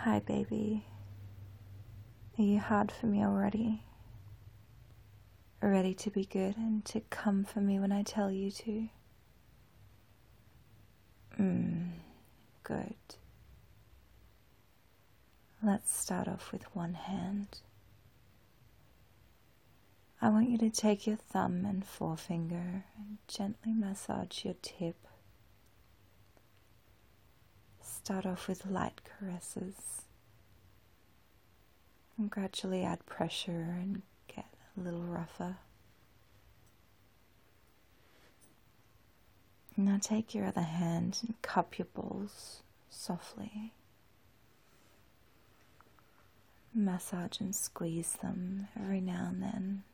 Hi, baby. Are you hard for me already? Ready to be good and to come for me when I tell you to? Good. Let's start off with one hand. I want you to take your thumb and forefinger and gently massage your tip. Start off with light caresses and gradually add pressure and get a little rougher. Now take your other hand and cup your balls softly. Massage and squeeze them every now and then.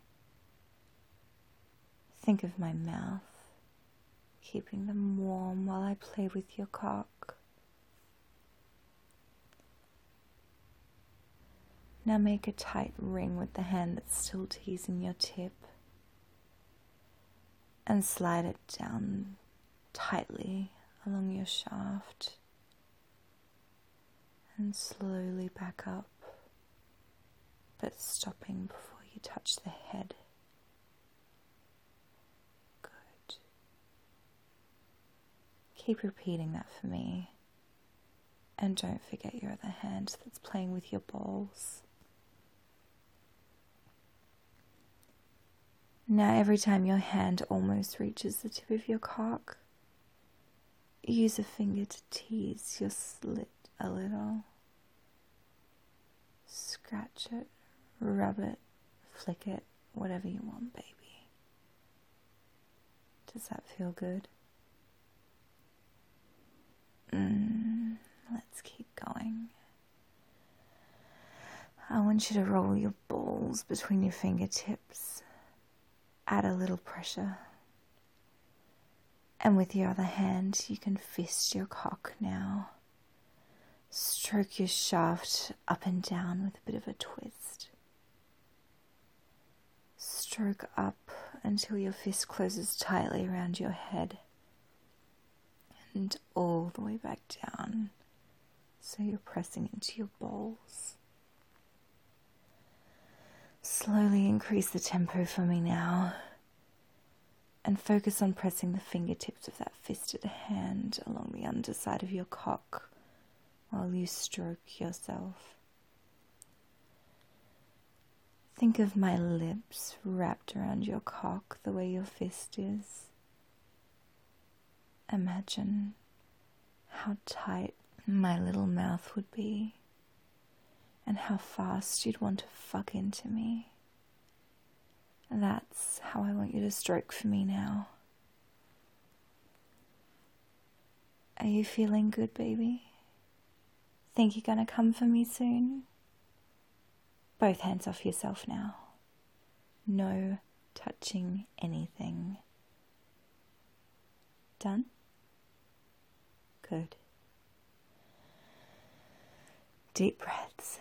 Think of my mouth, keeping them warm while I play with your cock. Now make a tight ring with the hand that's still teasing your tip and slide it down tightly along your shaft and slowly back up, but stopping before you touch the head. Good. Keep repeating that for me, and don't forget your other hand that's playing with your balls. Now every time your hand almost reaches the tip of your cock, use a finger to tease your slit a little. Scratch it, rub it, flick it, whatever you want, baby. Does that feel good? Let's keep going. I want you to roll your balls between your fingertips. Add a little pressure. And with your other hand, you can fist your cock now. Stroke your shaft up and down with a bit of a twist. Stroke up until your fist closes tightly around your head. And all the way back down, so you're pressing into your balls. Slowly increase the tempo for me now, and focus on pressing the fingertips of that fisted hand along the underside of your cock while you stroke yourself. Think of my lips wrapped around your cock the way your fist is. Imagine how tight my little mouth would be and how fast you'd want to fuck into me. That's how I want you to stroke for me now. Are you feeling good, baby? Think you're gonna come for me soon? Both hands off yourself now. No touching anything. Done? Good. Deep breaths.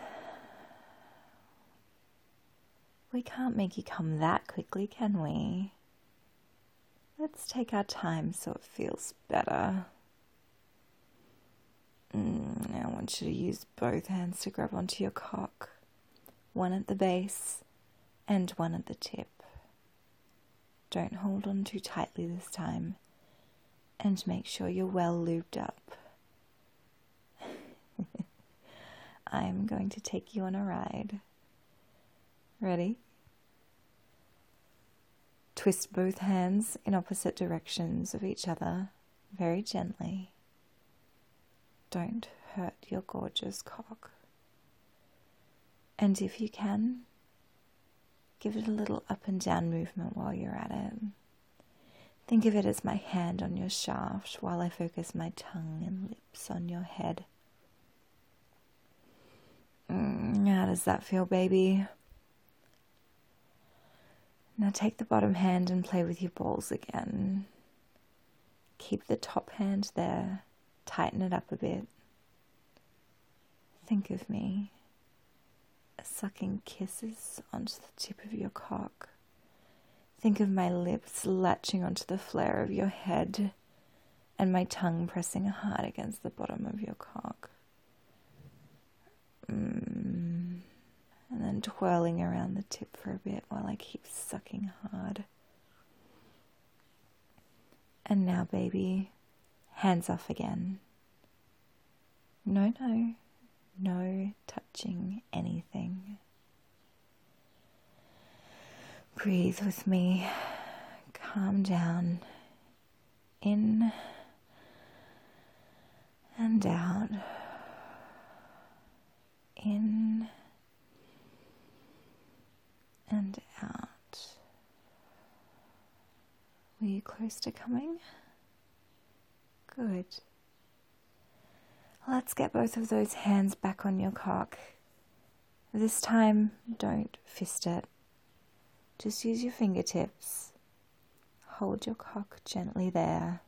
We can't make you come that quickly, can we? Let's take our time so it feels better. I want you to use both hands to grab onto your cock. One at the base and one at the tip. Don't hold on too tightly this time. And make sure you're well lubed up. I'm going to take you on a ride. Ready? Twist both hands in opposite directions of each other, very gently. Don't hurt your gorgeous cock. And if you can, give it a little up and down movement while you're at it. Think of it as my hand on your shaft while I focus my tongue and lips on your head. How does that feel, baby? Now take the bottom hand and play with your balls again. Keep the top hand there. Tighten it up a bit. Think of me sucking kisses onto the tip of your cock. Think of my lips latching onto the flare of your head and my tongue pressing hard against the bottom of your cock. And then twirling around the tip for a bit while I keep sucking hard. And now, baby, hands off again. No touching anything. Breathe with me. Calm down. In and out. In and out. Were you close to coming? Good. Let's get both of those hands back on your cock. This time, don't fist it. Just use your fingertips. Hold your cock gently there.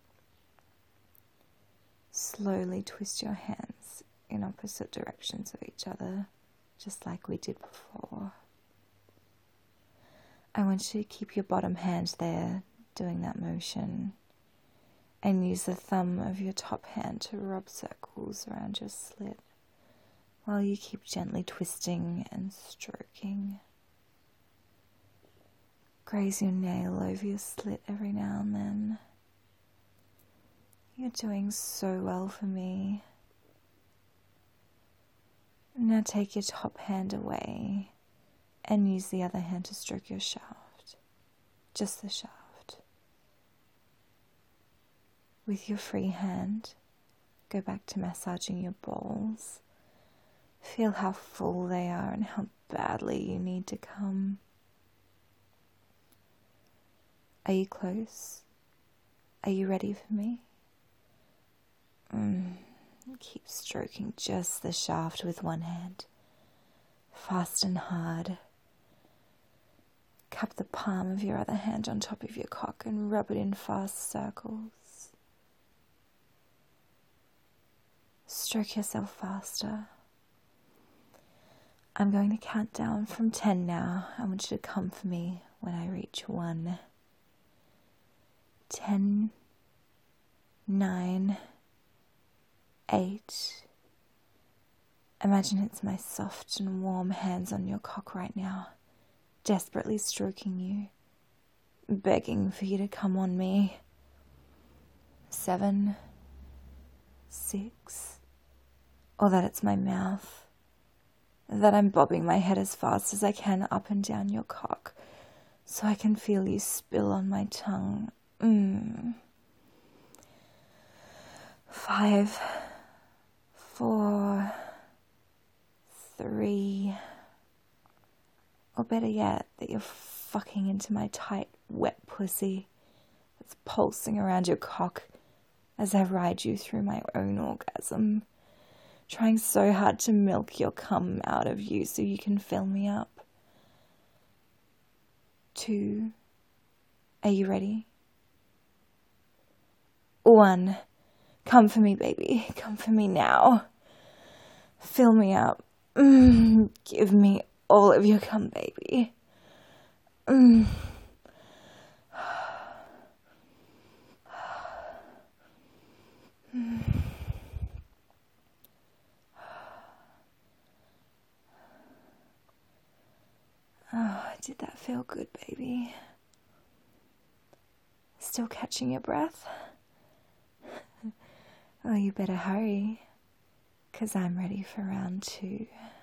Slowly twist your hands in opposite directions of each other, just like we did before. I want you to keep your bottom hand there, doing that motion, and use the thumb of your top hand to rub circles around your slit while you keep gently twisting and stroking. Graze your nail over your slit every now and then. You're doing so well for me. Now take your top hand away and use the other hand to stroke your shaft, just the shaft. With your free hand, go back to massaging your balls. Feel how full they are and how badly you need to come. Are you close? Are you ready for me? Keep stroking just the shaft with one hand, fast and hard. Cup the palm of your other hand on top of your cock and rub it in fast circles. Stroke yourself faster. I'm going to count down from 10 now. I want you to come for me when I reach 1. 10, 9, 8. Imagine it's my soft and warm hands on your cock right now, desperately stroking you, begging for you to come on me. 7, 6, or that it's my mouth, that I'm bobbing my head as fast as I can up and down your cock so I can feel you spill on my tongue. 5, 4, 3, or better yet, that you're fucking into my tight, wet pussy that's pulsing around your cock as I ride you through my own orgasm, trying so hard to milk your cum out of you so you can fill me up. 2, are you ready? 1, come for me, baby, come for me now. Fill me up. Give me all of your cum, baby. Oh, did that feel good, baby? Still catching your breath? Well, you better hurry, 'cause I'm ready for round 2.